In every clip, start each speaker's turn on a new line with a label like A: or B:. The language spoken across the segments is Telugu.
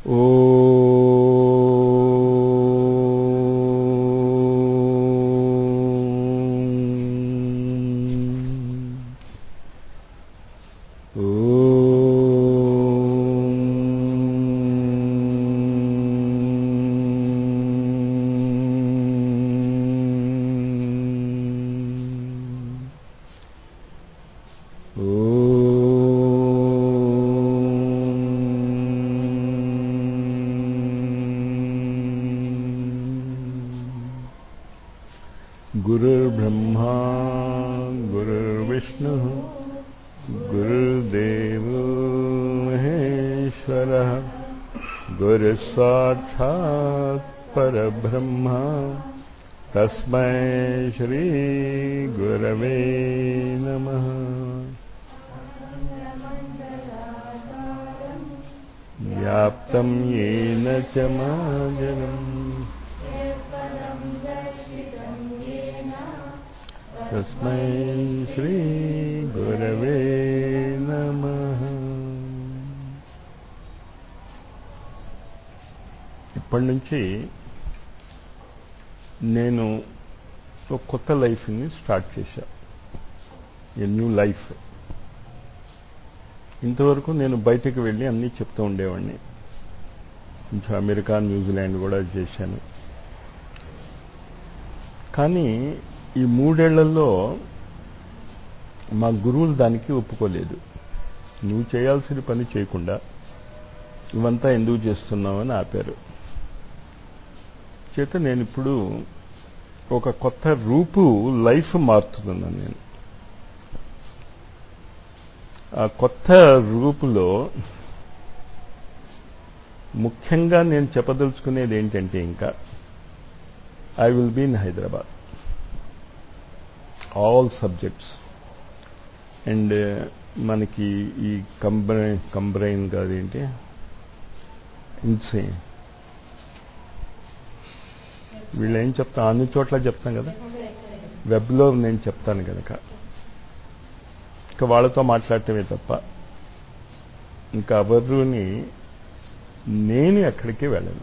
A: गुरुर्ब्रह्मा गुरुर्विष्णुः गुरुर्देवो महेश्वरः गुरुसाक्षात् परब्रह्म तस्मै श्री गुरवे नमः। व्याप्तं येन चराचरम् तस्मै श्री गुरवे नमः। ఇప్పటి నుంచి నేను ఒక కొత్త లైఫ్ని స్టార్ట్ చేశా, ఏ న్యూ లైఫ్. ఇంతవరకు నేను బయటకు వెళ్ళి అన్నీ చెప్తూ ఉండేవాడిని, కొంచెం అమెరికా న్యూజిలాండ్ కూడా చేశాను. కానీ ఈ 3 ఏళ్లలో మా గురువులు దానికి ఒప్పుకోలేదు. నువ్వు చేయాల్సిన పని చేయకుండా ఇవంతా ఎందుకు చేస్తున్నావని ఆపారు. చేత నేను ఇప్పుడు ఒక కొత్త రూపు లైఫ్ మారుతున్నాను. నేను ఆ కొత్త రూపులో ముఖ్యంగా నేను చెప్పదలుచుకునేది ఏంటంటే, ఇంకా I will be in Hyderabad, all subjects. And మనకి ఈ కంబ్రైన్ కాదు ఏంటి, ఇన్సే వీళ్ళు ఏం చెప్తా అన్ని చోట్ల చెప్తాం కదా, వెబ్లో నేను చెప్తాను కనుక ఇంకా వాళ్ళతో మాట్లాడటమే తప్ప ఇంకా ఎవరుని నేను ఎక్కడికి వెళ్ళను.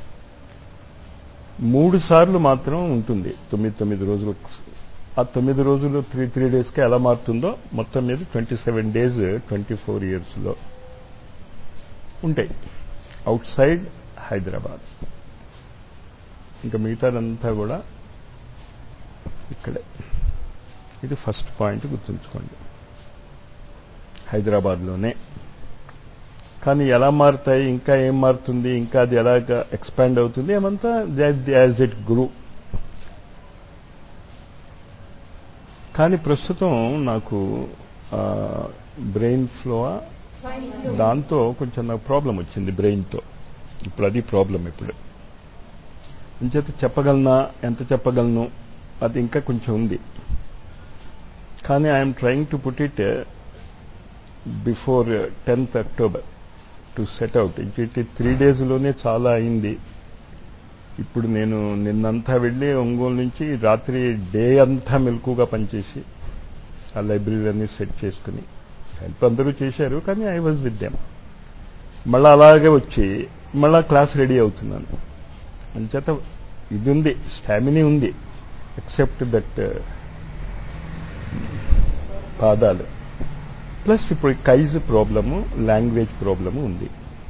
A: 3 సార్లు మాత్రం ఉంటుంది, 9 రోజులు. ఆ 9 రోజులు 3 డేస్కి ఎలా మారుతుందో మొత్తం మీద 27 డేస్ 24 ఇయర్స్లో ఉంటాయి అవుట్ సైడ్ హైదరాబాద్. ఇంకా మిగతాదంతా కూడా ఇక్కడే. ఇది ఫస్ట్ పాయింట్ గుర్తుంచుకోండి, హైదరాబాద్లోనే. కానీ ఎలా మారుతాయి, ఇంకా ఏం మారుతుంది, ఇంకా అది ఎలాగ ఎక్స్పాండ్ అవుతుంది, ఏమంతా యాజ్ ఇట్ గ్రూ. కానీ ప్రస్తుతం నాకు బ్రెయిన్ ఫ్లో, దాంతో కొంచెం నాకు ప్రాబ్లం వచ్చింది బ్రెయిన్తో. ఇప్పుడు అది ప్రాబ్లం. ఇప్పుడు అంచేత చెప్పగలనా, ఎంత చెప్పగలను, అది ఇంకా కొంచెం ఉంది. కానీ I'm trying to put it before 10th October to set out. ఇంకటి 3 డేస్లోనే చాలా అయింది. ఇప్పుడు నేను నిన్నంతా వెళ్ళి ఒంగోలు నుంచి రాత్రి డే అంతా మెలకుగా పనిచేసి ఆ లైబ్రరీలన్నీ సెట్ చేసుకుని, హెల్ప్ అందరూ చేశారు కానీ ఐ వాజ్ విత్ దెమ్. మళ్ళీ అలాగే వచ్చి మళ్ళా క్లాస్ రెడీ అవుతున్నాను. అంచేత ఇది ఉంది, స్టామినీ ఉంది, ఎక్సెప్ట్ దట్ పాదాలు ప్లస్ ఇప్పుడు కైజ్ ప్రాబ్లము, లాంగ్వేజ్ ప్రాబ్లము ఉంది.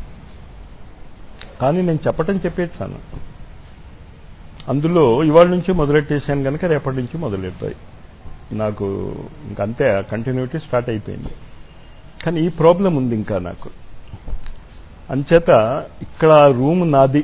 A: కానీ నేను చెప్పేస్తాను. అందులో ఇవాళ నుంచి మొదలెట్టేశాను కనుక రేపటి నుంచి మొదలెడతాయి. నాకు ఇంకంతే, కంటిన్యూటీ స్టార్ట్ అయిపోయింది. కానీ ఈ ప్రాబ్లం ఉంది ఇంకా నాకు. అంచేత ఇక్కడ రూమ్ నాది.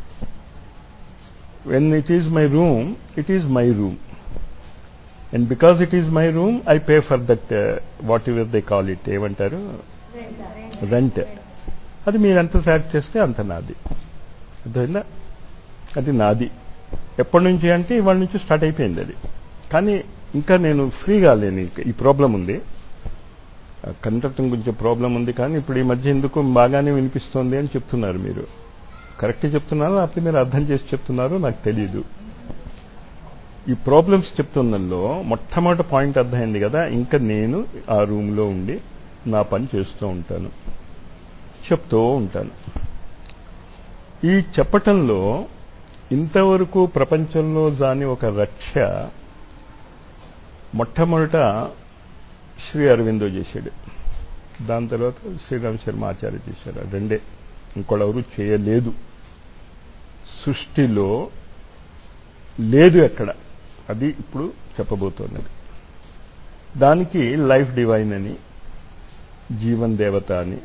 A: When it is my room, it is my room. And because it is my room I pay for that whatever they call it, ఏమంటారు, రెంట్. అది మీరు ఎంత శాట్ చేస్తే అంత నాది. అర్థమైందా? అది నాది. ఎప్పటి నుంచి అంటే ఇవాళ నుంచి స్టార్ట్ అయిపోయింది అది. కానీ ఇంకా నేను ఫ్రీగా లేను. ఈ ప్రాబ్లం ఉంది, కంఠత్వం గురించి ప్రాబ్లం ఉంది. కానీ ఇప్పుడు ఈ మధ్య ఎందుకు బాగానే వినిపిస్తోంది అని చెప్తున్నారు మీరు. కరెక్ట్గా చెప్తున్నారు లేకపోతే మీరు అర్థం చేసి చెప్తున్నారో నాకు తెలియదు. ఈ ప్రాబ్లమ్స్ చెప్తున్నలో మొట్టమొదటి పాయింట్ అర్థమైంది కదా. ఇంకా నేను ఆ రూమ్లో ఉండి నా పని చేస్తూ ఉంటాను, చెప్తూ ఉంటాను. ఈ చెప్పటంలో ఇంతవరకు ప్రపంచంలో దాని ఒక రక్ష మొట్టమొదట శ్రీ అరవిందో చేశాడు, దాని తర్వాత శ్రీరామ్ శర్మ ఆచార్య చేశారు. రెండే, ఇంకొకరు చేయలేదు. సృష్టిలో లేదు ఎక్కడ, అది ఇప్పుడు చెప్పబోతున్నది. దానికి లైఫ్ డివైన్ అని, జీవన్ దేవత అని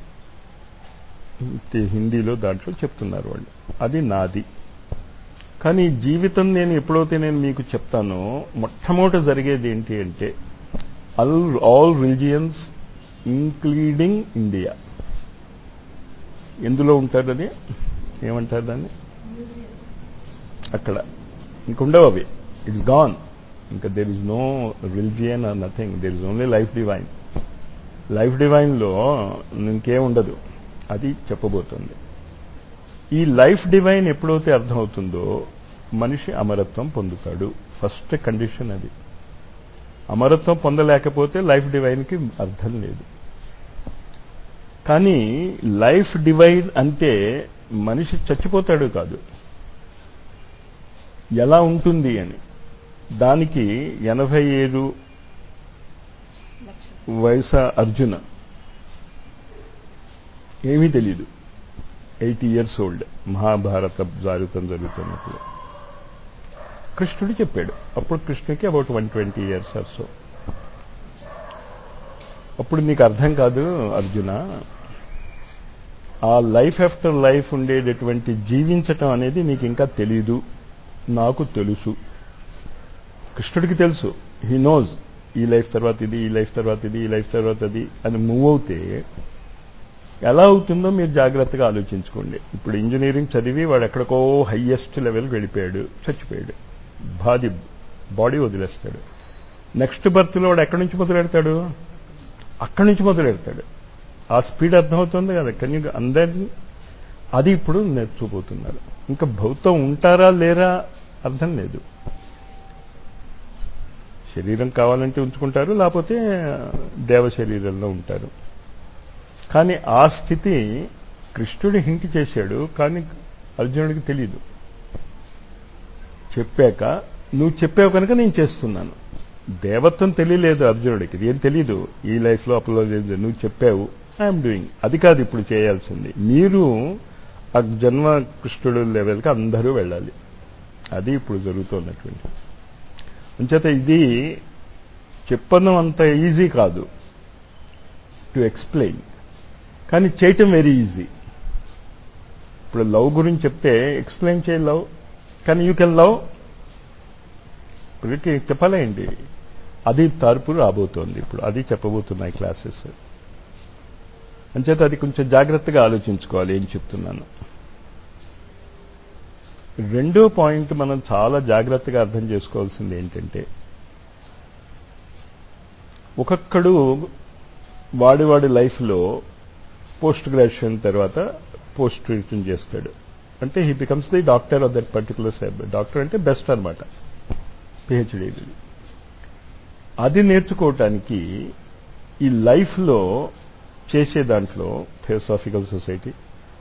A: హిందీలో దాంట్లో చెప్తున్నారు వాళ్ళు. అది నాది. కానీ జీవితం నేను ఎప్పుడైతే నేను మీకు చెప్తానో మొట్టమొదట జరిగేది ఏంటి అంటే ఆల్ రిలిజియన్స్ ఇంక్లూడింగ్ ఇండియా ఎందులో ఉంటారని ఏమంటారు దాన్ని, అక్కడ ఇంకుండవు అవి, ఇట్స్ గాన్. ఇంకా there is no religion or nothing, there is only life divine. Life డివైన్లో ఇంకేం ఉండదు, అది చెప్పబోతుంది. ఈ లైఫ్ డివైన్ ఎప్పుడైతే అర్థమవుతుందో మనిషి అమరత్వం పొందుతాడు. ఫస్ట్ కండిషన్ అది. అమరత్వం పొందలేకపోతే లైఫ్ డివైన్కి అర్థం లేదు. కానీ లైఫ్ డివైన్ అంటే మనిషి చచ్చిపోతాడు కాదు, ఎలా ఉంటుంది అని. దానికి 87 వయసు అర్జున ఏమీ తెలీదు, 80 years old, మహాభారత జారుతం జరుగుతున్నప్పుడు కృష్ణుడు చెప్పాడు. అప్పుడు కృష్ణుడికి అబౌట్ 120 years or so. అప్పుడు నీకు అర్థం కాదు అర్జున, ఆ లైఫ్ ఆఫ్టర్ లైఫ్ ఉండేటటువంటి జీవించటం అనేది నీకు ఇంకా తెలీదు, నాకు తెలుసు. కృష్ణుడికి తెలుసు, హీ నోజ్ ఈ లైఫ్ తర్వాత ఇది, ఈ లైఫ్ తర్వాత ఇది, ఈ లైఫ్ తర్వాత అది అని మూవ్ అవుతే ఎలా అవుతుందో మీరు జాగ్రత్తగా ఆలోచించుకోండి. ఇప్పుడు ఇంజనీరింగ్ చదివి వాడు ఎక్కడికో హైయెస్ట్ లెవెల్ వెళ్ళిపోయాడు, చచ్చిపోయాడు, బాడీ వదిలేస్తాడు. నెక్స్ట్ బర్త్లో వాడు ఎక్కడి నుంచి మొదలెడతాడు, అక్కడి నుంచి మొదలెడతాడు. ఆ స్పీడ్ అర్థమవుతుంది కదా, కానీ అందరినీ అది ఇప్పుడు నేర్చుకోబోతున్నారు. ఇంకా భౌతం ఉంటారా లేరా అర్థం లేదు. శరీరం కావాలంటే ఉంచుకుంటారు, లేకపోతే దేవ శరీరంలో ఉంటారు. కానీ ఆ స్థితి కృష్ణుడు హింట్ చేశాడు, కానీ అర్జునుడికి తెలీదు. చెప్పాక నువ్వు చెప్పావు కనుక నేను చేస్తున్నాను. దేవత్వం తెలియలేదు అర్జునుడికి, ఏం తెలీదు ఈ లైఫ్లో అప్పుడు లేదు. నువ్వు చెప్పావు, ఐఎమ్ డూయింగ్. అది కాదు ఇప్పుడు చేయాల్సింది. మీరు ఆ జన్మ కృష్ణుడు లెవెల్కి అందరూ వెళ్ళాలి. అది ఇప్పుడు జరుగుతున్నటువంటి. అంచేత ఇది చెప్పడం అంత ఈజీ కాదు టు ఎక్స్ప్లెయిన్, కానీ చేయటం వెరీ ఈజీ. ఇప్పుడు లవ్ గురించి చెప్తే ఎక్స్ప్లెయిన్ చేయ లవ్, కానీ యూ కెన్ లవ్ ఇప్పటికి చెప్పలేండి. అది తరపు రాబోతోంది ఇప్పుడు, అది చెప్పబోతున్నాయి క్లాసెస్. అంచేత అది కొంచెం జాగ్రత్తగా ఆలోచించుకోవాలి ఏం చెప్తున్నాను. రెండో పాయింట్ మనం చాలా జాగ్రత్తగా అర్థం చేసుకోవాల్సింది ఏంటంటే, ఒక్కొక్కడు వాడి లైఫ్లో పోస్ట్ గ్రాడ్యుయేషన్ తర్వాత పోస్ట్ రిటర్న్ చేస్తాడు. అంటే he becomes the doctor of that particular subject. Doctor అంటే బెస్ట్ అనమాట, పిహెచ్డీ. అది నేర్చుకోవటానికి ఈ లైఫ్లో చేసే దాంట్లో థియోసాఫికల్ సొసైటీ,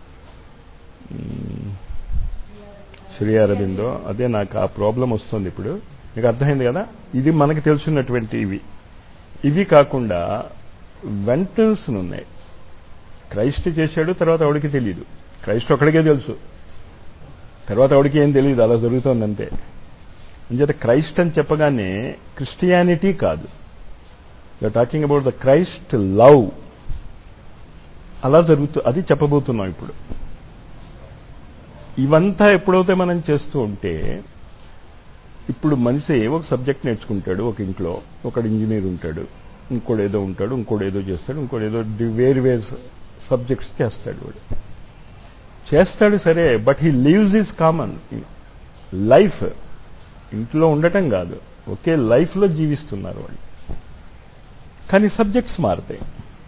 A: శ్రీ అరవిందో, అదే నాకు ఆ ప్రాబ్లం వస్తుంది ఇప్పుడు. మీకు అర్థమైంది కదా, ఇది మనకు తెలుసున్నటువంటి ఇవి కాకుండా వెంటన్స్ ఉన్నాయి. క్రైస్ట్ చేశాడు, తర్వాత ఆవిడికి తెలియదు. క్రైస్ట్ ఒక్కడికే తెలుసు, తర్వాత ఆవిడికి ఏం తెలియదు, అలా జరుగుతోందంతే. అంచేత క్రైస్ట్ అని చెప్పగానే క్రిస్టియానిటీ కాదు, you're talking about the Christ love. అలా అది చెప్పబోతున్నాం ఇప్పుడు. ఇవంతా ఎప్పుడైతే మనం చేస్తూ ఉంటే, ఇప్పుడు మనిషి ఒక సబ్జెక్ట్ నేర్చుకుంటాడు ఒక ఇంట్లో, ఒకడు ఇంజనీర్ ఉంటాడు, ఇంకోడేదో ఉంటాడు, ఇంకోడేదో చేస్తాడు, ఇంకోడేదో వేరు సబ్జెక్ట్స్ చేస్తాడు సరే, but he lives is common life. ఇంట్లో ఉండటం కాదు, ఒకే లైఫ్లో జీవిస్తున్నారు వాళ్ళు, కానీ సబ్జెక్ట్స్ మారుతాయి.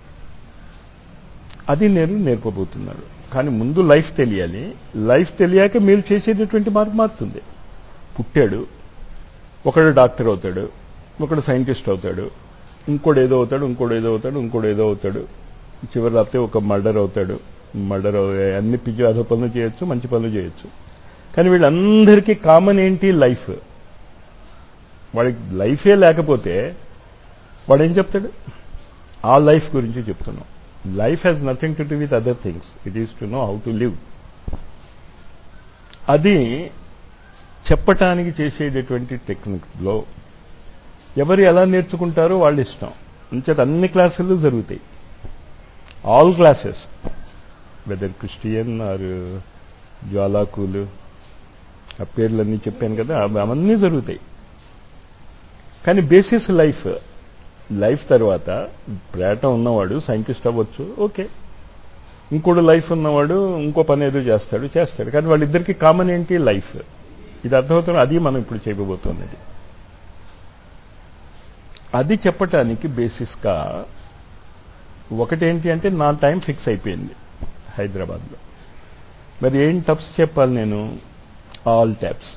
A: అది నేర్పబోతున్నారు. కానీ ముందు లైఫ్ తెలియాలి. లైఫ్ తెలియాక మీరు చేసేటటువంటి మార్పు మారుతుంది. పుట్టాడు, ఒకడు డాక్టర్ అవుతాడు, ఒకడు సైంటిస్ట్ అవుతాడు, ఇంకోడేదో అవుతాడు, ఇంకోడేదో అవుతాడు, ఇంకోడేదో అవుతాడు, చివరి రాత్రి ఒక మర్డర్ అవుతాడు, మర్డర్ అన్ని పిచ్చి అదో పనులు చేయొచ్చు, మంచి పనులు చేయొచ్చు. కానీ వీళ్ళందరికీ కామన్ ఏంటి? లైఫ్. వాడికి లైఫే లేకపోతే వాడేం చెప్తాడు? ఆ లైఫ్ గురించి చెప్తున్నాం. Life has nothing to do with other things, it is to know how to live. అది చెప్పటానికి చేసేటటువంటి టెక్నిక్లో ఎవరు ఎలా నేర్చుకుంటారో వాళ్ళ ఇష్టం. అంచేత అన్ని క్లాసులు జరుగుతాయి, all classes, whether Christian or జ్వాలాకులు, ఆ పేర్లన్నీ చెప్పాను కదా, అవన్నీ జరుగుతాయి. కానీ బేసిస్ లైఫ్. లైఫ్ తర్వాత ప్రేట ఉన్నవాడు సైంటిస్ట్ అవ్వచ్చు, ఓకే. ఇంకోటి లైఫ్ ఉన్నవాడు ఇంకో పని ఏదో చేస్తాడు. కానీ వాళ్ళిద్దరికీ కామన్ ఏంటి? లైఫ్. ఇది అర్థమవుతుంది. అది మనం ఇప్పుడు చేయబోతున్నది. అది చెప్పటానికి బేసిస్గా ఒకటేంటి అంటే, నా టైం ఫిక్స్ అయిపోయింది హైదరాబాద్లో. మరి ఏం టప్స్ చెప్పాలి నేను? All taps.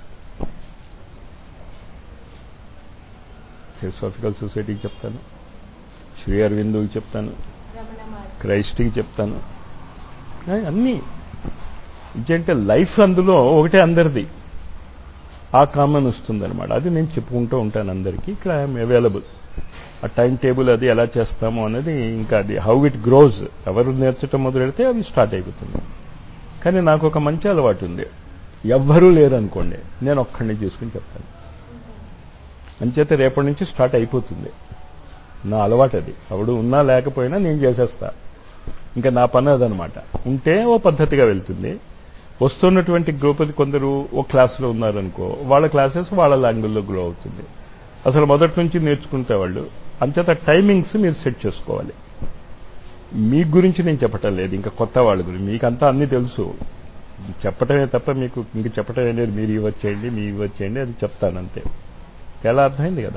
A: థియోసాఫికల్ సొసైటీకి చెప్తాను, శ్రీ అరవిందోకి చెప్తాను, క్రైస్ట్కి చెప్తాను, అన్నీ. ఇంకంటే లైఫ్ అందులో ఒకటే, అందరిది ఆ కామన్ వస్తుందన్నమాట. అది నేను చెప్పుకుంటూ ఉంటాను అందరికీ. ఇక్కడ ఐఎమ్ అవైలబుల్. ఆ టైం టేబుల్ అది ఎలా చేస్తామో అనేది ఇంకా అది హౌ ఇట్ గ్రోజ్. ఎవరు నేర్చడం మొదలెడితే అది స్టార్ట్ అయిపోతుంది. కానీ నాకు ఒక మంచి అలవాటు ఉంది. ఎవ్వరూ లేరనుకోండి, నేను ఒక్కడిని చూసుకుని చెప్తాను. అంచేత రేపటి నుంచి స్టార్ట్ అయిపోతుంది. నా అలవాటు అది. ఎవడు ఉన్నా లేకపోయినా నేను చేసేస్తా. ఇంకా నా పని అదనమాట. ఉంటే ఓ పద్ధతిగా వెళ్తుంది. వస్తున్నటువంటి గ్రూప్ కొందరు ఓ క్లాసులో ఉన్నారనుకో, వాళ్ళ క్లాసెస్ వాళ్ళ లాంగ్వేజ్లో గ్రో అవుతుంది. అసలు మొదటి నుంచి నేర్చుకుంటే వాళ్ళు. అంచేత టైమింగ్స్ మీరు సెట్ చేసుకోవాలి. మీ గురించి నేను చెప్పటం లేదు, ఇంకా కొత్త వాళ్ళ గురించి. మీకంతా అన్నీ తెలుసు, చెప్పటమే తప్ప మీకు ఇంక చెప్పటమే లేదు. మీరు ఇవ్వచ్చేయండి, మీ ఇవ్వచ్చేయండి, అది చెప్తానంతే. ఎలా అర్థమైంది కదా?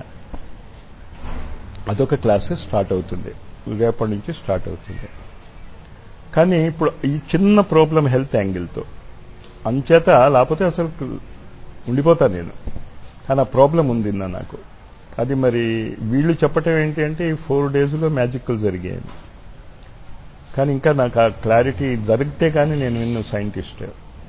A: అదొక క్లాసెస్ స్టార్ట్ అవుతుంది, రేపటి నుంచి స్టార్ట్ అవుతుంది. కానీ ఇప్పుడు ఈ చిన్న ప్రాబ్లం హెల్త్ యాంగిల్తో అంచేత, లేకపోతే అసలు ఉండిపోతాను నేను. కానీ ఆ ప్రాబ్లం ఉంది నాకు. అది మరి వీళ్ళు చెప్పటం ఏంటి అంటే, ఈ 4 daysలో మ్యాజిక్లు జరిగాయి. కానీ ఇంకా నాకు ఆ క్లారిటీ జరిగితే కానీ నేను విన్న సైంటిస్ట్.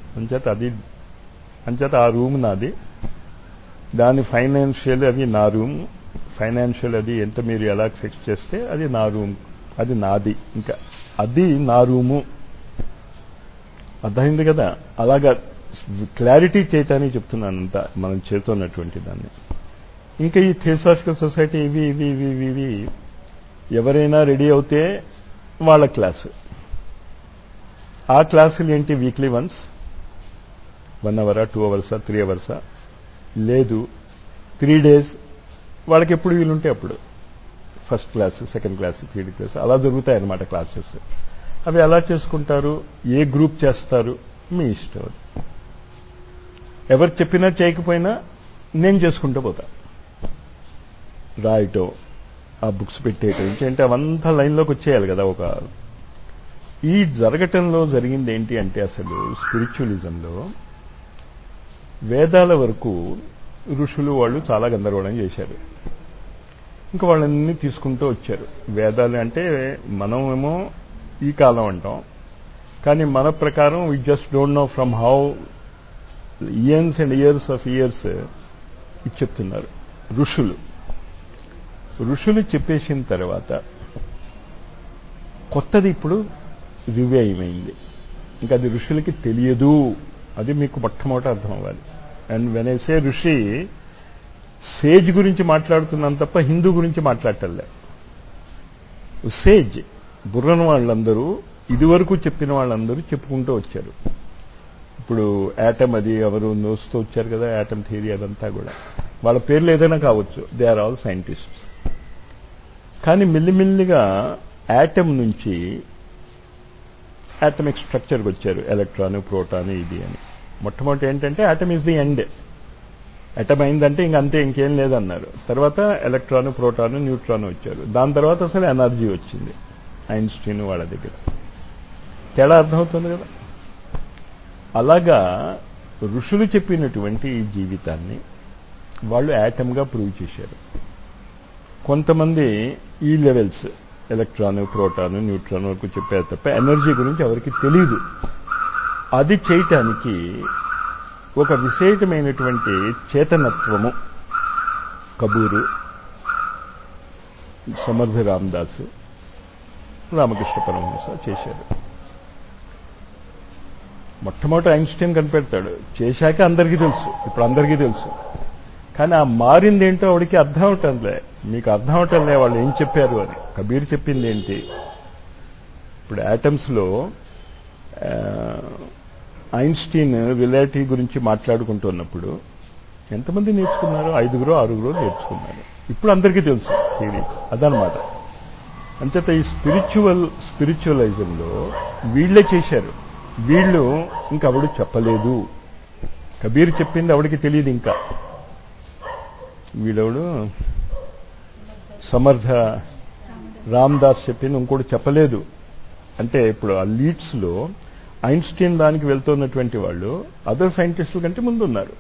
A: అంచేత ఆ రూమ్ నాది, దాని ఫైనాన్షియల్ అది నా రూమ్. ఫైనాన్షియల్ అది ఎంత మీరు ఎలా ఫిక్స్ చేస్తే అది నా రూమ్, అది నాది. ఇంకా అది నా రూము. అర్థమైంది కదా? అలాగా క్లారిటీ చేయటానికి చెప్తున్నాను అంతా, మనం చేస్తున్నటువంటి దాన్ని. ఇంకా ఈ థియోసాఫికల్ సొసైటీ ఇవి ఎవరైనా రెడీ అవుతే వాళ్ళ క్లాసు. ఆ క్లాసులు ఏంటి? Weekly once, 1 hour, 2 hours, 3 hours. లేదు 3 days, వాళ్ళకి ఎప్పుడు వీలుంటే అప్పుడు. First class, second class, third class అలా జరుగుతాయన్నమాట క్లాసెస్. అవి ఎలా చేసుకుంటారు, ఏ గ్రూప్ చేస్తారు, మీ ఇష్టం. ఎవరు చెప్పినా చేయకపోయినా నేను చేసుకుంటూ పోతా. రాయటం, ఆ బుక్స్ పెట్టేయటం, అంటే అవంతా లైన్లోకి వచ్చేయాలి కదా. ఈ జరగటంలో జరిగింది ఏంటి అంటే, అసలు స్పిరిచువలిజంలో వేదాల వరకు ఋషులు వాళ్ళు చాలా గందరగోళం చేశారు. ఇంకా వాళ్ళన్నీ తీసుకుంటూ వచ్చారు. వేదాలు అంటే మనమేమో ఈ కాలం అంటాం, కానీ మన ప్రకారం we just don't know from how years and years of years ఇది చెప్తున్నారు ఋషులు చెప్పేసిన తర్వాత కొత్తది ఇప్పుడు రివ్యూ అయింది. ఇంకా అది ఋషులకి తెలియదు. అది మీకు మొట్టమొదట అర్థం అవ్వాలి. అండ్ వెన్ ఐ సే ఋషి, సేజ్ గురించి మాట్లాడుతున్నాను తప్ప హిందూ గురించి మాట్లాడటంలే. సేజ్ బుర్రను వాళ్ళందరూ, ఇదివరకు చెప్పిన వాళ్ళందరూ చెప్పుకుంటూ వచ్చారు. ఇప్పుడు యాటమ్ అది ఎవరు నోస్తూ వచ్చారు కదా, యాటమ్ థియరీ, అదంతా కూడా వాళ్ళ పేర్లు ఏదైనా కావచ్చు, దే ఆర్ ఆల్ సైంటిస్ట్స్. కానీ మెల్లిమెల్లిగా యాటమ్ నుంచి యాటమిక్ స్ట్రక్చర్కి వచ్చారు. ఎలక్ట్రాన్, ప్రోటాన్, ఇది అని. మొట్టమొదటి ఏంటంటే atom is the end. Atom అయిందంటే ఇంకంతే, ఇంకేం లేదన్నారు. తర్వాత ఎలక్ట్రాన్, ప్రోటాన్, న్యూట్రాన్ వచ్చారు. దాని తర్వాత అసలు ఎనర్జీ వచ్చింది ఐన్స్టీన్ వాళ్ళ దగ్గర. తేడా అర్థమవుతుంది కదా. అలాగా ఋషులు చెప్పినటువంటి ఈ జీవితాన్ని వాళ్ళు యాటమ్గా ప్రూవ్ చేశారు. కొంతమంది ఈ లెవెల్స్ ఎలక్ట్రాను, ప్రోటాను, న్యూట్రాన్ వరకు చెప్పారు తప్ప ఎనర్జీ గురించి ఎవరికి తెలియదు. అది చేయటానికి ఒక విశేషమైనటువంటి చేతనత్వము కబూరు, సమర్థ రామదాసు, రామకృష్ణ పరమహంస చేశారు. మొట్టమొదటి ఐన్స్టీన్ కనిపెడతాడు, చేశాక అందరికీ తెలుసు, ఇప్పుడు అందరికీ తెలుసు. కానీ ఆ మారిందేంటో ఆవిడికి అర్థం అవటంలే, మీకు అర్థం అవటంలే వాళ్ళు ఏం చెప్పారు అని. కబీర్ చెప్పింది ఏంటి? ఇప్పుడు యాటమ్స్లో ఐన్స్టీన్ రిలేటివ్ గురించి మాట్లాడుకుంటున్నప్పుడు ఎంతమంది నేర్చుకున్నారు? 5 6 నేర్చుకున్నారు. ఇప్పుడు అందరికీ తెలుసు థియరీ. అదనమాట. అంచేత ఈ స్పిరిచువలైజంలో వీళ్ళే చేశారు. వీళ్ళు ఇంకా ఆవిడ చెప్పలేదు. కబీర్ చెప్పింది ఆవిడికి తెలియదు. ఇంకా వీడవుడు సమర్థ రామదాస్ చెప్పింది ఇంకోటి చెప్పలేదు. అంటే ఇప్పుడు ఆ లీడ్స్లో ఐన్స్టీన్ దానికి వెళ్తున్నటువంటి వాళ్ళు అదర్ సైంటిస్టుల కంటే ముందున్నారు.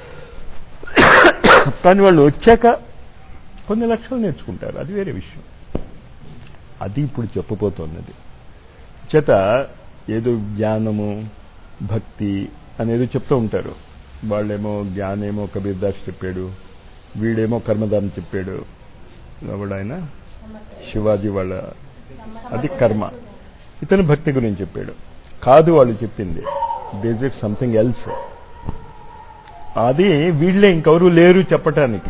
A: కానీ వాళ్ళు వచ్చాక కొన్ని లక్షలు నేర్చుకుంటారు, అది వేరే విషయం. అది ఇప్పుడు చెప్పబోతున్నది. చేత ఏదో జ్ఞానము, భక్తి అనేది చెప్తూ ఉంటారు. వాళ్ళేమో జ్ఞానేమో కబీర్ దాస్ చెప్పాడు, వీడేమో కర్మదాన్ చెప్పాడు. ఆయన శివాజీ వాళ్ళ అది కర్మ, ఇతను భక్తి గురించి చెప్పాడు. కాదు వాళ్ళు చెప్పింది, దేర్ ఇస్ సంథింగ్ ఎల్స్. అది వీళ్ళే, ఇంకెవరూ లేరు చెప్పటానికి.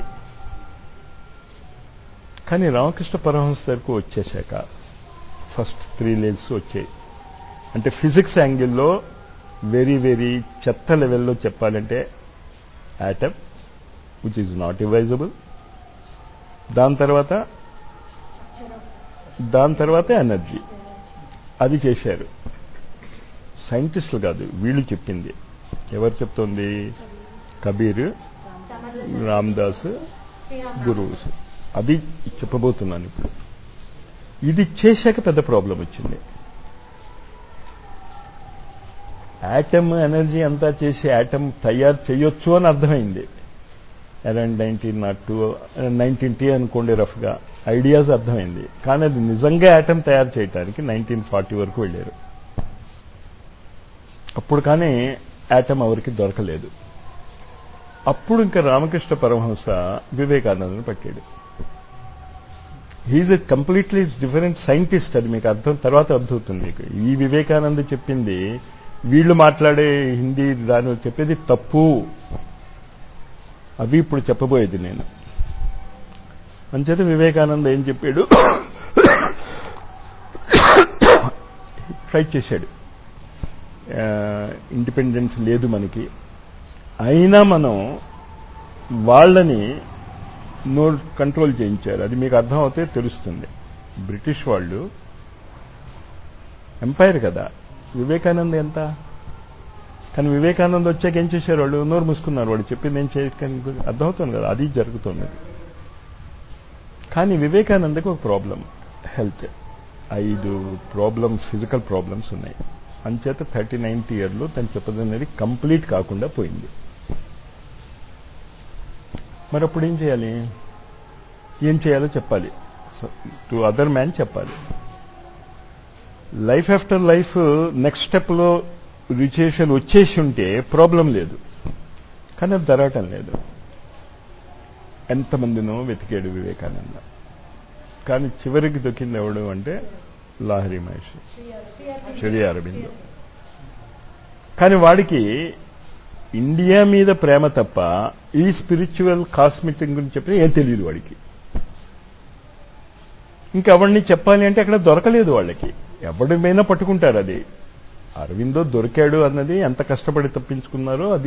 A: కానీ రామకృష్ణ పరమహంస దగ్గరకు వచ్చేశాక ఫస్ట్ 3 లెవెల్స్ వచ్చాయి. అంటే ఫిజిక్స్ యాంగిల్లో వెరీ వెరీ చెత్త లెవెల్లో చెప్పాలంటే atom which is not divisible, దాని తర్వాత ఎనర్జీ, అది చేశారు. సైంటిస్టులు కాదు, వీళ్ళు చెప్పింది. ఎవరు చెప్తోంది? కబీర్, రామదాస్, గురువు. అది చెప్పబోతున్నాను ఇప్పుడు. ఇది చేశాక పెద్ద ప్రాబ్లం వచ్చింది. యాటమ్ ఎనర్జీ అంతా చేసి యాటమ్ తయారు చేయొచ్చు అని అర్థమైంది అరౌండ్ 19T అనుకోండి, రఫ్గా ఐడియాస్ అర్థమైంది. కానీ అది నిజంగా యాటమ్ తయారు చేయడానికి 1940 వరకు వెళ్ళారు. అప్పుడు కానీ యాటమ్ ఎవరికి దొరకలేదు. అప్పుడు ఇంకా రామకృష్ణ పరమహంస వివేకానందను పట్టాడు. He is a completely different scientist. అది మీకు తర్వాత అర్థమవుతుంది మీకు. ఈ వివేకానంద చెప్పింది వీళ్ళు మాట్లాడే హిందీ దాని చెప్పేది తప్పు. అవి ఇప్పుడు చెప్పబోయేది నేను. అంచేత వివేకానంద ఏం చెప్పాడు, ట్రై చేశాడు. ఇండిపెండెన్స్ లేదు మనకి, అయినా మనం వాళ్ళని కంట్రోల్ చేయించారు. అది మీకు అర్థం అవుతే తెలుస్తుంది. బ్రిటిష్ వాళ్ళు ఎంపైర్ కదా, వివేకానంద ఎంత. కానీ వివేకానంద వచ్చాక ఏం చేశారు? వాళ్ళు నోరు మూసుకున్నారు. వాళ్ళు చెప్పింది ఏం చేయకని అర్థమవుతుంది కదా, అది జరుగుతున్నది. కానీ వివేకానందకి ఒక ప్రాబ్లం, హెల్త్. 5 ఫిజికల్ ప్రాబ్లమ్స్ ఉన్నాయి. అంచేత 39th ఇయర్లో తను చెప్పదన్నది కంప్లీట్ కాకుండా పోయింది. మరి అప్పుడు ఏం చేయాలి? ఏం చేయాలో చెప్పాలి, టు అదర్ మ్యాన్ చెప్పాలి. లైఫ్ ఆఫ్టర్ లైఫ్ నెక్స్ట్ స్టెప్లో రిచేషన్ వచ్చేసి ఉంటే ప్రాబ్లం లేదు. కానీ అది జరగటం లేదు. ఎంతమందినో వెతికాడు వివేకానంద, కానీ చివరికి దొరికింది ఎవడు అంటే లాహిరి మహర్షి, శ్రీ అరబిందో. కానీ వాడికి ఇండియా మీద ప్రేమ తప్ప ఈ స్పిరిచువల్ కాస్మిటింగ్ గురించి చెప్పి ఏం తెలియదు వాడికి. ఇంకెవరిని చెప్పాలి అంటే అక్కడ దొరకలేదు వాళ్ళకి. ఎవడిమైనా పట్టుకుంటారు. అది అరవిందో దొరికాడు అన్నది ఎంత కష్టపడి తప్పించుకున్నారో అది.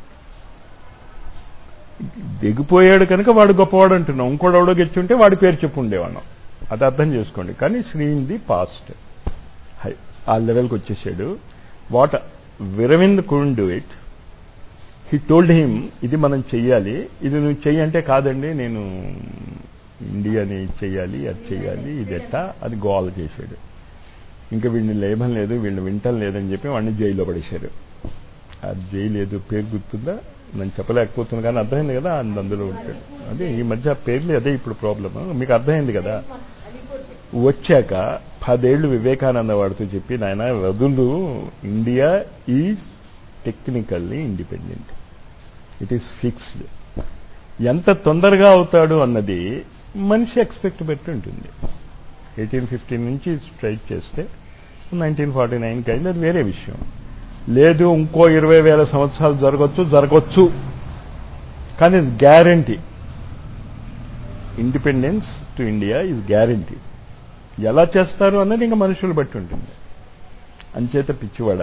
A: దిగిపోయాడు కనుక వాడు గొప్పవాడు అంటున్నాం. ఇంకోడెవడో గెచ్చుంటే వాడి పేరు చెప్పు ఉండేవాళ్ళం. అది అర్థం చేసుకోండి. కానీ శ్రీ ఇన్ ది పాస్ట్ ఆ లెవెల్కి వచ్చేసాడు. వాట్ విరవింద్ couldn't do it. He told him, ఇది మనం చెయ్యాలి, ఇది నువ్వు చెయ్యంటే కాదండి నేను ఇండియాని చెయ్యాలి, అది చెయ్యాలి, ఇది ఎట్టా అది గోల్ చేశాడు. ఇంకా వీడిని లేభం లేదు, వీళ్ళని వింటం లేదని చెప్పి వాడిని జైల్లో పడేశారు. అది జైలు ఏదో పేరు గుర్తుందా? నేను చెప్పలేకపోతున్నాను కానీ అర్థమైంది కదా, అందులో ఉంటాడు. అదే ఈ మధ్య పేర్లు, అదే ఇప్పుడు ప్రాబ్లమ్. మీకు అర్థమైంది కదా. వచ్చాక 10 ఏళ్లు వివేకానంద వాడితో చెప్పి, నాయన వదులు, India is technically independent, it is fixed. ఎంత తొందరగా అవుతాడు అన్నది మనిషి ఎక్స్పెక్ట్ పెట్టి ఉంటుంది. 1815 నుంచి స్ట్రైక్ చేస్తే 1949కి అయింది, అది వేరే విషయం. లేదు ఇంకో 20,000 సంవత్సరాలు జరగచ్చు, కానీ guarantee independence to India is guarantee. ఎలా చేస్తారు అన్నది ఇంకా మనుషులు బట్టి ఉంటుంది. అంచేత పిచ్చివాడ,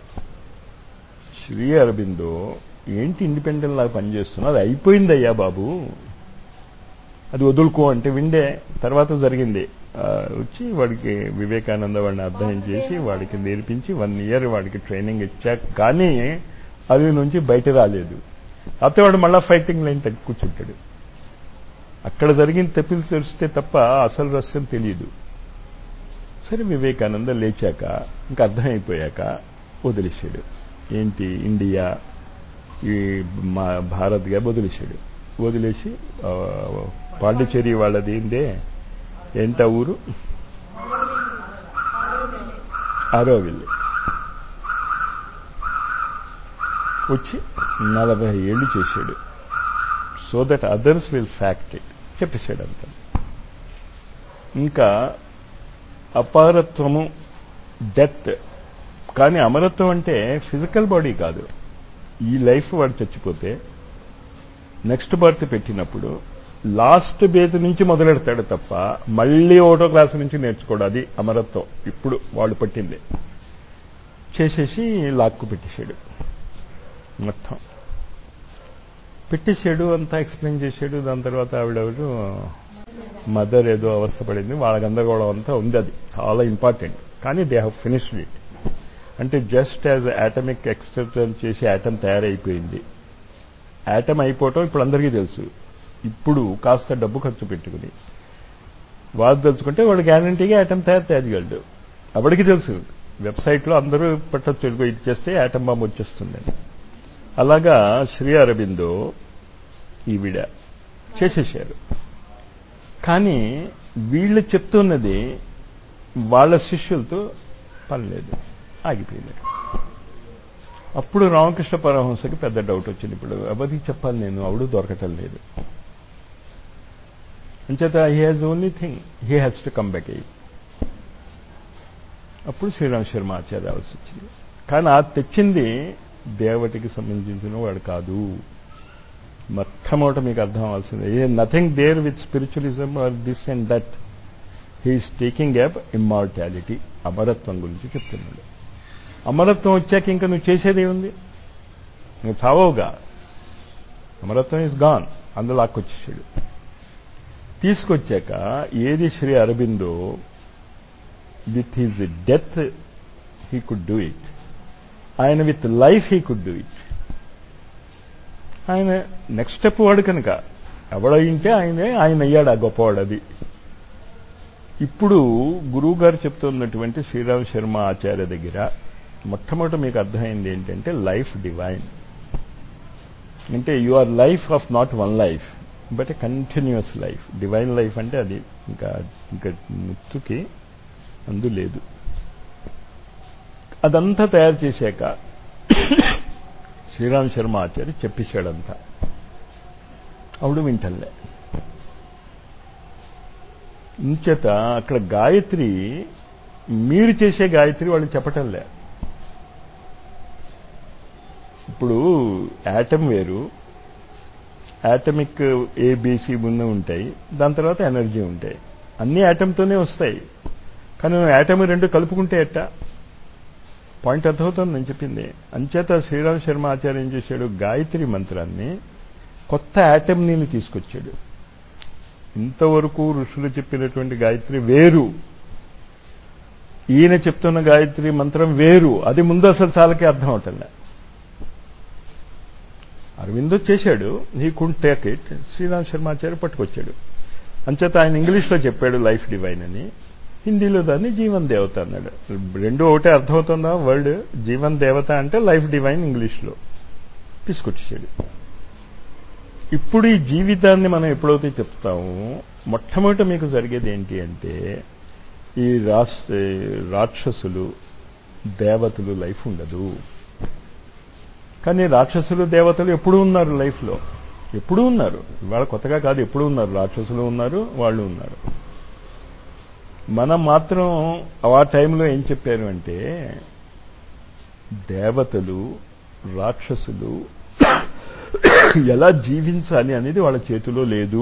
A: శ్రీ అరబిందో ఏంటి ఇండిపెండెంట్ లాగా పనిచేస్తున్నా, అది అయిపోయిందయ్యా బాబు, అది వదులుకో అంటే విండే. తర్వాత జరిగింది, వచ్చి వాడికి వివేకానంద వాడిని అధ్యయనం చేసి వాడికి నేర్పించి 1 ఇయర్ వాడికి ట్రైనింగ్ ఇచ్చాక కానీ అది నుంచి బయట రాలేదు. అయితే వాడు మళ్ళా ఫైటింగ్ లైన్ తగ్గి కూర్చుంటాడు. అక్కడ జరిగిన తెప్పులు తెలిస్తే తప్ప అసలు రహస్యం తెలియదు. సరే, వివేకానంద లేచాక ఇంకా అర్థమైపోయాక వదిలేశాడు. ఏంటి ఇండియా, ఈ మా భారత్గా వదిలేశాడు. వదిలేసి పాండిచేరి వాళ్ళది ఏంట ఊరు, ఆరోవిల్లి వచ్చి 40 ఏళ్ళు చేశాడు. So that others will fact it చెప్పేశాడు అంత. ఇంకా అపారత్వము, డెత్. కానీ అమరత్వం అంటే ఫిజికల్ బాడీ కాదు. ఈ లైఫ్ వాడు చచ్చిపోతే నెక్స్ట్ బర్త్ పెట్టినప్పుడు లాస్ట్ బేజ్ నుంచి మొదలెడతాడు తప్ప మళ్ళీ 1వ క్లాసు నుంచి నేర్చుకోడు. అది అమరత్వం. ఇప్పుడు వాడు పట్టింది చేసేసి లాక్కు పెట్టేశాడు, మొత్తం పెట్టేశాడు, అంతా ఎక్స్ప్లెయిన్ చేశాడు. దాని తర్వాత ఆవిడెవరు మదర్ ఏదో అవస్థపడింది, వాళ్ళ గందరగోళం అంతా ఉంది. అది చాలా ఇంపార్టెంట్. కానీ దే హ్యావ్ ఫినిష్డ్ ఇట్. అంటే జస్ట్ యాజ్ యాటమిక్ ఎక్స్ట్రాక్టర్ చేసి యాటమ్ తయారైపోయింది. యాటమ్ అయిపోవటం ఇప్పుడు అందరికీ తెలుసు. ఇప్పుడు కాస్త డబ్బు ఖర్చు పెట్టుకుని వాడు తెలుసుకుంటే వాడు గ్యారంటీగా యాటమ్ తయారుగలడు. ఎవడికి తెలుసు, వెబ్సైట్లో అందరూ పెట్టచ్చు, ఇది చేస్తే యాటమ్ బాంబు వచ్చేస్తుందని. అలాగా శ్రీ అరబిందో ఈవిడ చేసేశారు. కానీ వీళ్ళు చెప్తున్నది వాళ్ళ శిష్యులతో పనిలేదు, ఆగిపోయింది. అప్పుడు రామకృష్ణ పరమహంసకి పెద్ద డౌట్ వచ్చింది. ఇప్పుడు ఎవరికి చెప్పాలి నేను, అవడు దొరకటం లేదు. అంచేత he has only thing, he has to come back. అప్పుడు శ్రీరామ్ శర్మ ఆచార్య రావాల్సి వచ్చింది. కానీ ఆ తెచ్చింది దేవతకి సంబంధించిన వాడు కాదు. మొట్టమొదట మీకు అర్థం అవ్వాల్సింది, nothing there with spiritualism or this and that. He's taking up immortality, అమరత్వం గురించి చెప్తున్నాడు. అమరత్వం వచ్చాక ఇంకా నువ్వు చేసేది ఏముంది, నువ్వు చావవుగా. అమరత్వం ఈజ్ గాన్, అందులో లాక్కొచ్చేసాడు. తీసుకొచ్చాక ఏది Shri Aurobindo with his death he could do it, ఆయన with life he could do it. ఆయన నెక్స్ట్ స్టెప్ వాడు కనుక ఎవడయింటే ఆయన అయ్యాడు ఆ గొప్పవాడు. అది ఇప్పుడు గురువు గారు చెప్తున్నటువంటి శ్రీరామ్ శర్మ ఆచార్య దగ్గర మొట్టమొదటి మీకు అర్థమైంది ఏంటంటే లైఫ్ డివైన్. అంటే you are life of not one life but a continuous life. Divine life అంటే అది ఇంకా ముత్తుకి అందు లేదు. అదంతా తయారు చేశాక శ్రీరామ్ శర్మ ఆచార్య చెప్పేశాడంతా. అప్పుడు వింటలే. ఇంచేత అక్కడ గాయత్రి, మీరు చేసే గాయత్రి వాళ్ళు చెప్పటంలే. ఇప్పుడు యాటమ్ వేరు, యాటమిక్ ఏబిసి ముందు ఉంటాయి, దాని తర్వాత ఎనర్జీ ఉంటాయి. అన్ని యాటమ్తోనే వస్తాయి. కానీ నువ్వు యాటమ్ 2 కలుపుకుంటే ఎట్టా? పాయింట్ అర్థమవుతుంది నేను చెప్పింది. అంచేత శ్రీరామ్ శర్మ ఆచార్య ఏం చేశాడు, గాయత్రి మంత్రాన్ని కొత్త యాటమ్ని తీసుకొచ్చాడు. ఇంతవరకు ఋషులు చెప్పినటువంటి గాయత్రి వేరు, ఈయన చెప్తున్న గాయత్రి మంత్రం వేరు. అది ముందు అసలు చాలకే అర్థం అవటంలే. అరవిందో చేశాడు, he could take it. Shriram Sharmacharya పట్టుకొచ్చాడు. అంచేత ఆయన ఇంగ్లీష్లో చెప్పాడు లైఫ్ డివైన్ అని, హిందీలో దాన్ని జీవన్ దేవత అన్నాడు. రెండు ఒకటే అర్థమవుతుందా వర్డ్? జీవన్ దేవత అంటే లైఫ్ డివైన్ ఇంగ్లీష్లో తీసుకొచ్చాడు. ఇప్పుడు ఈ జీవితాన్ని మనం ఎప్పుడైతే చెప్తామో మొట్టమొదట మీకు జరిగేది ఏంటి అంటే ఈ రాక్షసులు దేవతలు లైఫ్ ఉండదు. కానీ రాక్షసులు దేవతలు ఎప్పుడూ ఉన్నారు లైఫ్లో, ఎప్పుడూ ఉన్నారు. ఇవాళ కొత్తగా కాదు, ఎప్పుడూ ఉన్నారు. రాక్షసులు ఉన్నారు, వాళ్ళు ఉన్నారు. మనం మాత్రం ఆ టైంలో ఏం చెప్పారు అంటే దేవతలు రాక్షసులు ఎలా జీవించాలి అనేది వాళ్ళ చేతిలో లేదు.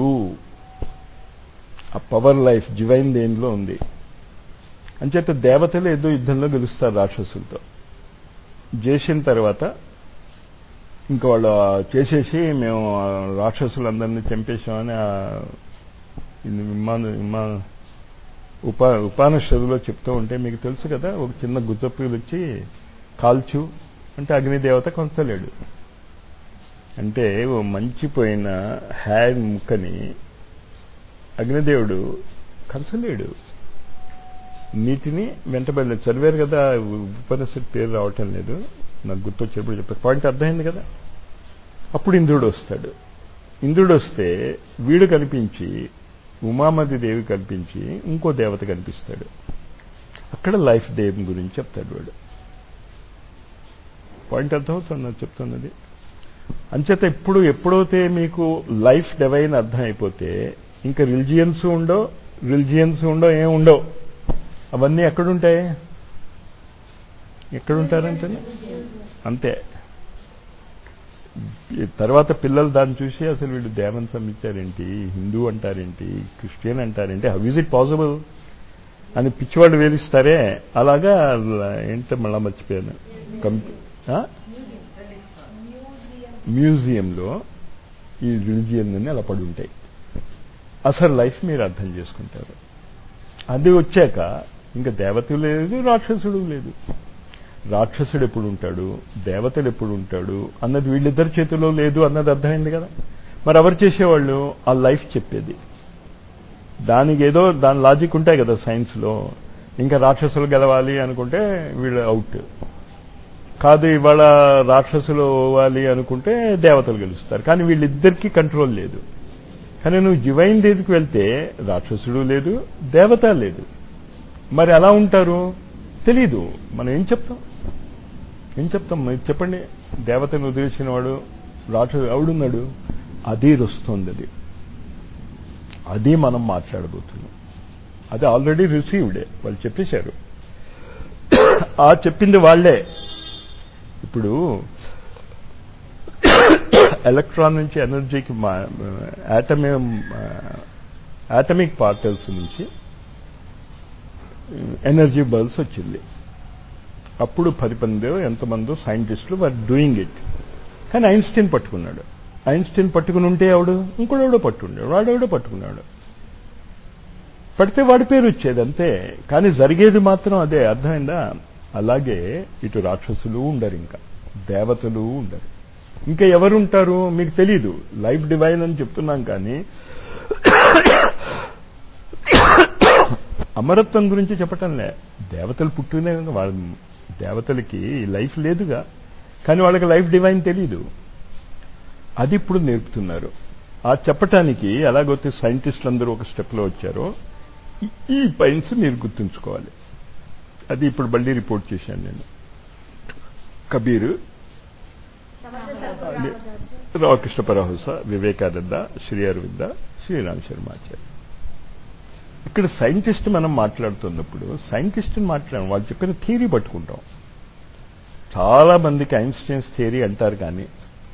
A: ఆ పవర్ లైఫ్ డివైన్ దేనిలో ఉంది. అంచేత దేవతలు ఏదో యుద్ధంలో గెలుస్తారు రాక్షసులతో. చేసిన తర్వాత ఇంకా వాళ్ళు చేసేసి మేము రాక్షసులందరినీ చంపేశామని ఉపానిషత్తులో చెప్తూ ఉంటే మీకు తెలుసు కదా, ఒక చిన్న గుజ్జప్పులు వచ్చి కాల్చు అంటే అగ్నిదేవత కొంచలేడు. అంటే ఓ మంచిపోయిన హ్యాండ్ ముక్కని అగ్నిదేవుడు కంచలేడు. నీటిని వెంటబడలేదు. చదివారు కదా, ఉపనిషత్తు పేరు రావటం లేదు, నాకు గుర్తొచ్చేప్పుడు చెప్తారు. పాయింట్ అర్థమైంది కదా. అప్పుడు ఇంద్రుడు వస్తాడు. ఇంద్రుడు వస్తే వీడు కనిపించి ఉమామతి దేవి కనిపించి ఇంకో దేవత కనిపిస్తాడు. అక్కడ లైఫ్ దేవి గురించి చెప్తాడు వాడు. పాయింట్ అర్థమవుతుంది చెప్తున్నది. అంచేత ఎప్పుడైతే మీకు లైఫ్ డివైన్ అర్థం అయిపోతే ఇంకా రిలిజియన్స్ ఉండో ఏం ఉండవు. అవన్నీ ఎక్కడుంటాయి? ఎక్కడుంటారంటే అంతే. తర్వాత పిల్లలు దాన్ని చూసి అసలు వీళ్ళు దేవన్ సంపించారేంటి, హిందూ అంటారేంటి, క్రిస్టియన్ అంటారేంటి, హౌ ఈజ్ ఇట్ పాసిబుల్ అని పిచ్చివాళ్ళు వేలిస్తారే, అలాగా ఏంటో మళ్ళా మర్చిపోయాను. మ్యూజియంలో ఈ రిలిజియన్ అన్ని అలా పడి ఉంటాయి. అసలు లైఫ్ మీరు అర్థం చేసుకుంటారు. అది వచ్చాక ఇంకా దేవతలు లేదు, రాక్షసుడు లేదు. రాక్షసుడు ఎప్పుడు ఉంటాడు, దేవతలు ఎప్పుడు ఉంటాడు అన్నది వీళ్ళిద్దరి చేతిలో లేదు అన్నది అర్థమైంది కదా. మరి ఎవరు చేసేవాళ్ళు? ఆ లైఫ్ చెప్పేది. దానికి ఏదో దాని లాజిక్ ఉంటాయి కదా సైన్స్లో. ఇంకా రాక్షసులు గెలవాలి అనుకుంటే వీళ్ళు అవుట్ కాదు, ఇవాళ రాక్షసులు అవ్వాలి అనుకుంటే దేవతలు గెలుస్తారు. కానీ వీళ్ళిద్దరికీ కంట్రోల్ లేదు. కానీ నువ్వు డివైన్ దేవికి వెళ్తే రాక్షసుడు లేదు, దేవత లేదు. మరి ఎలా ఉంటారు తెలీదు. మనం ఏం చెప్తాం? మీరు చెప్పండి. దేవతను వదిలేసిన వాడు రాక్షసుడు ఎవడున్నాడు? అది వస్తుంది. అది మనం మాట్లాడబోతున్నాం. అది ఆల్రెడీ రిసీవ్డే, వాళ్ళు చెప్పేశారు. ఆ చెప్పింది వాళ్లే. ఇప్పుడు ఎలక్ట్రాన్ నుంచి ఎనర్జీకి ఆటమిక్ పార్టికల్స్ నుంచి ఎనర్జీ బల్స్ వచ్చింది. అప్పుడు 10 మంది ఎంతమందో సైంటిస్టులు వర్ డూయింగ్ ఇట్. కానీ ఐన్స్టీన్ పట్టుకున్నాడు. ఐన్స్టీన్ పట్టుకుని ఉంటే ఎవడు? ఇంకోడెవడో పట్టుకున్నాడు, వాడెవడో పట్టుకున్నాడు. పడితే వాడి పేరు వచ్చేది అంతే. కానీ జరిగేది మాత్రం అదే. అర్థమైందా? అలాగే ఇటు రాక్షసులు ఉండరు, ఇంకా దేవతలు ఉండరు. ఇంకా ఎవరుంటారు మీకు తెలీదు. లైఫ్ డివైన్ అని చెప్తున్నాం కానీ అమరత్వం గురించి చెప్పటంలే. దేవతలు పుట్టినే వాళ్ళ దేవతలకి లైఫ్ లేదుగా, కానీ వాళ్ళకి లైఫ్ డివైన్ తెలీదు. అది ఇప్పుడు నేర్పుతున్నారు. ఆ చెప్పటానికి ఎలాగైతే సైంటిస్టులు అందరూ ఒక స్టెప్లో వచ్చారో ఈ పాయింట్స్ మీరు గుర్తుంచుకోవాలి. అది ఇప్పుడు మళ్ళీ రిపోర్ట్ చేశాను నేను. కబీర్, రామకృష్ణ పరమహంస, వివేకానంద, శ్రీ అరవింద, శ్రీరామ్ శర్మాచార్య. ఇక్కడ సైంటిస్ట్ మనం మాట్లాడుతున్నప్పుడు సైంటిస్ట్ని వాళ్ళు చెప్పిన థియరీ పట్టుకుంటాం. చాలా మందికి ఐన్స్టీన్స్ థియరీ అంటారు, కానీ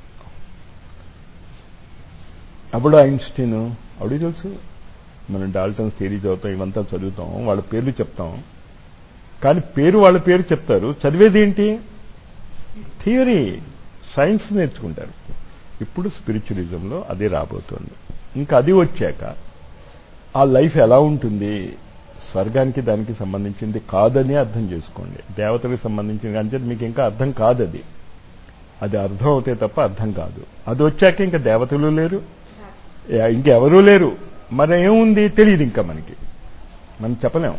A: అప్పుడు ఐన్స్టీన్ అప్పుడు తెలుసు. మనం డాల్టన్స్ థియరీ చదువుతాం, ఇవంతా చదువుతాం, వాళ్ళ పేర్లు చెప్తాం. కానీ వాళ్ళ పేరు చెప్తారు, చదివేది ఏంటి? థియరీ, సైన్స్ నేర్చుకుంటారు. ఇప్పుడు స్పిరిచువలిజంలో అదే రాబోతోంది. ఇంకా అది వచ్చాక ఆ లైఫ్ ఎలా ఉంటుంది? స్వర్గానికి దానికి సంబంధించింది కాదని అర్థం చేసుకోండి. దేవతలకు సంబంధించింది అంటే మీకు ఇంకా అర్థం కాదు. అది అర్థం అవుతే తప్ప అర్థం కాదు. అది వచ్చాక ఇంకా దేవతలు లేరు, ఇంకెవరూ లేరు. మరి ఏముంది తెలియదు ఇంకా మనకి, మనం చెప్పలేం.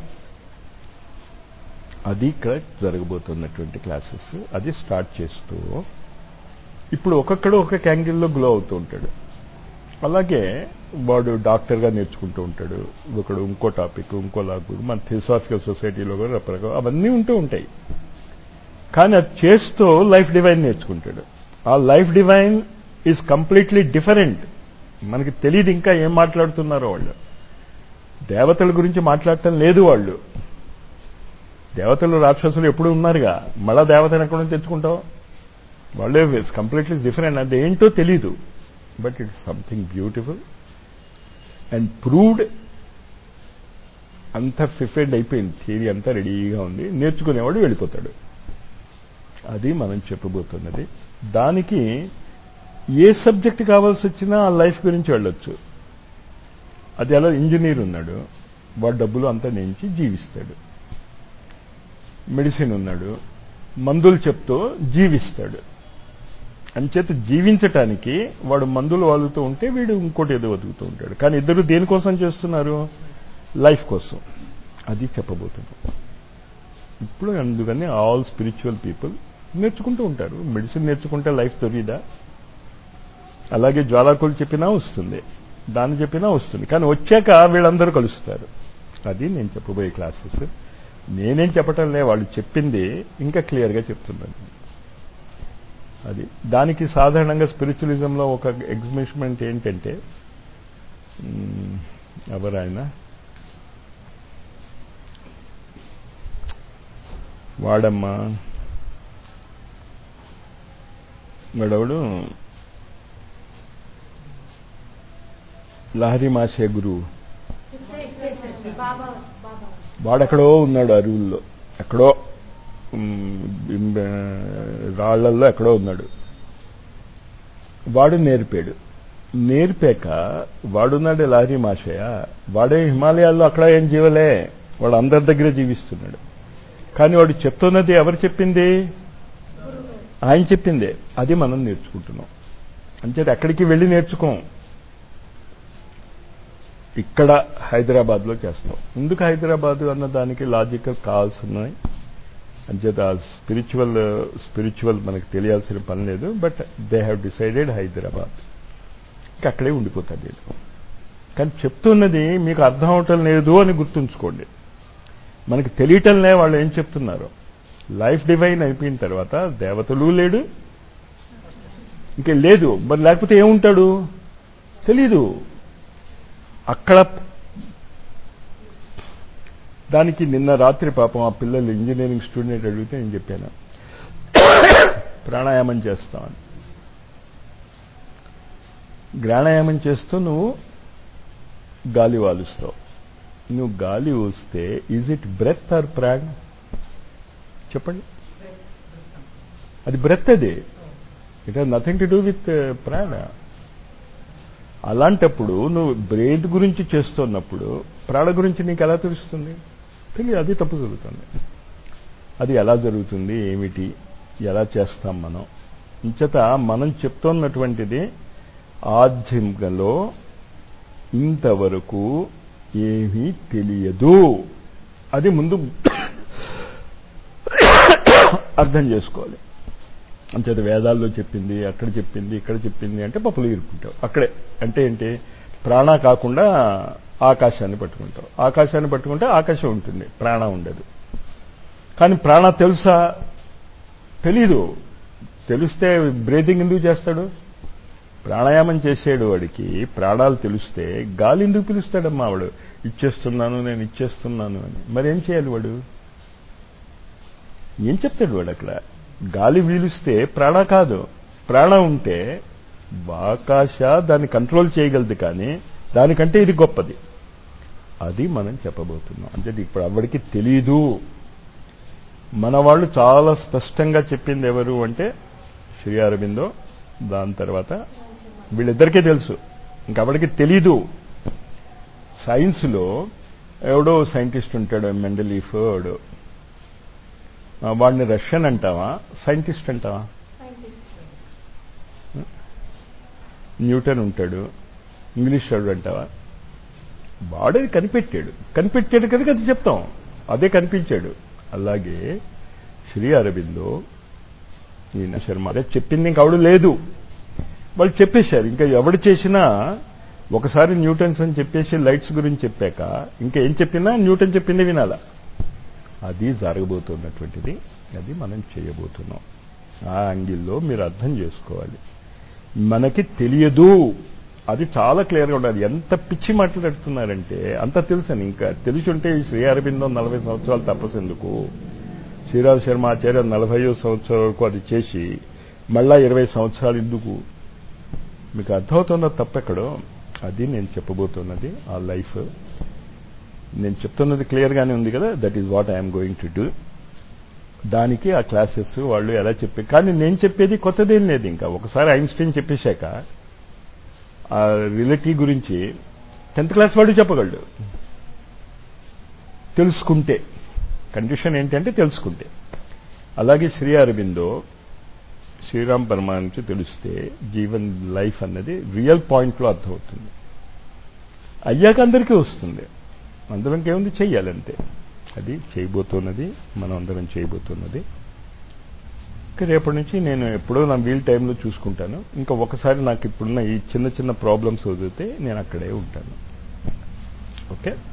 A: అది ఇక్కడ జరగబోతున్నటువంటి క్లాసెస్. అది స్టార్ట్ చేస్తూ ఇప్పుడు ఒక్కొక్కడు ఒక్కొక్క యాంగిల్లో గ్లో అవుతూ ఉంటాడు. అలాగే వాడు డాక్టర్గా నేర్చుకుంటూ ఉంటాడు, ఒకడు ఇంకో టాపిక్, ఇంకో లాగు. మన థియోసాఫికల్ సొసైటీలో కూడా రకరకాల అవన్నీ ఉంటూ ఉంటాయి. కానీ అది చేస్తూ లైఫ్ డివైన్ నేర్చుకుంటాడు. ఆ life divine is completely different. మనకి తెలియదు ఇంకా ఏం మాట్లాడుతున్నారో వాళ్ళు. దేవతల గురించి మాట్లాడటం లేదు వాళ్ళు. దేవతలు రాక్షసులు ఎప్పుడు ఉన్నారుగా, మళ్ళా దేవతను ఎక్కడ నుంచి తెచ్చుకుంటావు? వాళ్ళే కంప్లీట్లీ డిఫరెంట్. అది ఏంటో తెలీదు, but it's something beautiful and proved. అంతా ప్రిపేర్డ్ అయిపోయింది, థియరీ అంతా రెడీగా ఉంది, నేర్చుకునేవాడు వెళ్ళిపోతాడు. అది మనం చెప్పబోతున్నది. దానికి ఏ సబ్జెక్ట్ కావాల్సి వచ్చినా ఆ లైఫ్ గురించి వెళ్ళొచ్చు. అది అలా ఇంజనీర్ ఉన్నాడు, వాడు డబ్బులు అంతా నుంచి జీవిస్తాడు. మెడిసిన్ ఉన్నాడు, మందులు చెప్తూ జీవిస్తాడు. అంచేత జీవించటానికి వాడు మందులు వాలుతూ ఉంటే వీడు ఇంకోటి ఏదో బతుకుతూ ఉంటాడు. కానీ ఇద్దరు దేనికోసం చేస్తున్నారు? లైఫ్ కోసం. అది చెప్పబోతున్నాం ఇప్పుడు. అందుకని ఆల్ స్పిరిచువల్ పీపుల్ నేర్చుకుంటూ ఉంటారు. మెడిసిన్ నేర్చుకుంటే లైఫ్ దొరికిదా? అలాగే జ్వాలాకులు చెప్పినా వస్తుంది, దాన్ని చెప్పినా వస్తుంది. కానీ వచ్చాక వీళ్ళందరూ కలుస్తారు. అది నేను చెప్పబోయే క్లాసెస్. నేనేం చెప్పటం లే, వాళ్ళు చెప్పింది ఇంకా క్లియర్గా చెప్తున్నాను. అది దానికి సాధారణంగా స్పిరిచువలిజంలో ఒక ఎగ్జిబిషన్ ఏంటంటే, ఎవరాయన వాడమ్మా వాడవడు లహరి మాషే గురువు, వాడెక్కడో ఉన్నాడు అరువుల్లో, ఎక్కడో రాళ్లల్లో ఎక్కడో ఉన్నాడు. వాడు నేర్పాక వాడున్నాడే లహరి మాషయ్య, వాడే హిమాలయాల్లో అక్కడ ఏం జీవలే, వాడు అందరి దగ్గరే జీవిస్తున్నాడు. కానీ వాడు చెప్తున్నది ఎవరు చెప్పింది? ఆయన చెప్పిందే. అది మనం నేర్చుకుంటున్నాం. అంచేత ఎక్కడికి వెళ్ళి నేర్చుకోం, ఇక్కడ హైదరాబాద్లో చేస్తాం. ఎందుకు హైదరాబాద్ అన్న దానికి లాజికల్ కావాల్సినవి. అంచేత స్పిరిచువల్ మనకు తెలియాల్సిన పని లేదు. But they have decided Hyderabad, అక్కడే ఉండిపోతాడు నేను. కానీ చెప్తున్నది మీకు అర్థం అవటం లేదు అని గుర్తుంచుకోండి. మనకి తెలియటంలే వాళ్ళు ఏం చెప్తున్నారు. లైఫ్ డివైన్ అయిపోయిన తర్వాత దేవతలు లేడు, ఇంకే లేదు. మరి లేకపోతే ఏముంటాడు తెలీదు. అక్కడ దానికి నిన్న రాత్రి పాపం ఆ పిల్లలు ఇంజనీరింగ్ స్టూడెంట్ అడిగితే నేను చెప్పాను, ప్రాణాయామం చేస్తామని. ప్రాణాయామం చేస్తూ నువ్వు గాలి వాలుస్తావు. నువ్వు గాలి ఊస్తే is it breath or pran? చెప్పండి. అది బ్రెత్. అది it has nothing to do with prana. అలాంటప్పుడు నువ్వు బ్రెత్ గురించి చేస్తున్నప్పుడు ప్రాణ గురించి నీకు ఎలా తెలుస్తుంది? తెలియదు. అది తప్పు జరుగుతుంది. అది ఎలా జరుగుతుంది, ఏమిటి, ఎలా చేస్తాం మనం? ఇంచేత మనం చెప్తున్నటువంటిది ఆధ్యాత్మికంలో ఇంతవరకు ఏమీ తెలియదు. అది ముందు అర్థం చేసుకోవాలి. అంచేత వేదాల్లో చెప్పింది, అక్కడ చెప్పింది, ఇక్కడ చెప్పింది అంటే పప్పులు ఇరుక్కుంటావు. అక్కడే అంటే ఏంటి? ప్రాణ కాకుండా ఆకాశాన్ని పట్టుకుంటావు. ఆకాశాన్ని పట్టుకుంటే ఆకాశం ఉంటుంది, ప్రాణ ఉండదు. కానీ ప్రాణ తెలుసా? తెలీదు. తెలిస్తే బ్రీతింగ్ ఎందుకు చేస్తాడు? ప్రాణాయామం చేసేడు వాడికి ప్రాణాలు తెలిస్తే గాలి ఎందుకు పిలుస్తాడమ్మా? వాడు ఇచ్చేస్తున్నాను, నేను ఇచ్చేస్తున్నాను అని. మరి ఏం చేయాలి వాడు? ఏం చెప్తాడు వాడు అక్కడ? గాలి వీలుస్తే ప్రాణ కాదు. ప్రాణ ఉంటే ఆకాశ దాన్ని కంట్రోల్ చేయగలదు, కానీ దానికంటే ఇది గొప్పది. అది మనం చెప్పబోతున్నాం. అంటే ఇప్పుడు ఎవరికి తెలీదు. మన వాళ్ళు చాలా స్పష్టంగా చెప్పింది ఎవరు అంటే శ్రీ అరబిందో, దాని తర్వాత వీళ్ళిద్దరికీ తెలుసు, ఇంకెవరికి తెలీదు. సైన్స్లో ఎవడో సైంటిస్ట్ ఉంటాడు, మెండలీఫ్ వాడు, వాడిని రష్యన్ అంటావా సైంటిస్ట్ అంటావా? న్యూటన్ ఉంటాడు, ఇంగ్లీష్ వాడు అంటావా? వాడే కనిపెట్టాడు కనుక అది చెప్తాం, అదే కనిపించాడు. అలాగే శ్రీ అరబిందో, ఈయన శర్మ చెప్పింది ఇంకెవడు లేదు, వాళ్ళు చెప్పేశారు. ఇంకా ఎవడు చేసినా ఒకసారి న్యూటన్స్ అని చెప్పేసి లైట్స్ గురించి చెప్పాక ఇంకేం చెప్పినా న్యూటన్ చెప్పింది వినాలా. అది జరగబోతున్నటువంటిది, అది మనం చేయబోతున్నాం. ఆ యాంగిల్లో మీరు అర్థం చేసుకోవాలి. మనకి తెలియదు, అది చాలా క్లియర్గా ఉండాలి. ఎంత పిచ్చి మాట్లాడుతున్నారంటే అంత తెలుసని. ఇంకా తెలుసుంటే శ్రీ అరబిందో 40 సంవత్సరాలు తపస్సు ఎందుకు, శ్రీరామ్ శర్మ ఆచార్య 40 సంవత్సరాల వరకు అది చేసి మళ్ళా 20 సంవత్సరాలు ఎందుకు? మీకు అర్థమవుతున్న తప్పెక్కడో. అది నేను చెప్పబోతున్నది. ఆ లైఫ్ నేను చెప్తున్నది క్లియర్గానే ఉంది కదా. That is what I'm going to do. దానికి ఆ క్లాసెస్ వాళ్ళు ఎలా చెప్పే, కానీ నేను చెప్పేది కొత్తదేం లేదు. ఇంకా ఒకసారి ఐన్స్టీన్ చెప్పేశాక ఆ రిలేటివ్ గురించి 10th క్లాస్ వాడు చెప్పగలడు, తెలుసుకుంటే. కండిషన్ ఏంటంటే తెలుసుకుంటే. అలాగే శ్రీ అరబిందో, శ్రీరామ్ పరమా నుంచి తెలిస్తే జీవన్ లైఫ్ అన్నది రియల్ పాయింట్లో అర్థమవుతుంది. అయ్యాక అందరికీ వస్తుంది. అందరం ఇంకేముంది, చెయ్యాలంతే. అది చేయబోతున్నది, మనం అందరం చేయబోతున్నది. రేపటి నుంచి నేను ఎప్పుడో నా వీల్ టైంలో చూసుకుంటాను. ఇంకా ఒకసారి నాకు ఇప్పుడున్న ఈ చిన్న చిన్న ప్రాబ్లమ్స్ వదిలితే నేను అక్కడే ఉంటాను. ఓకే.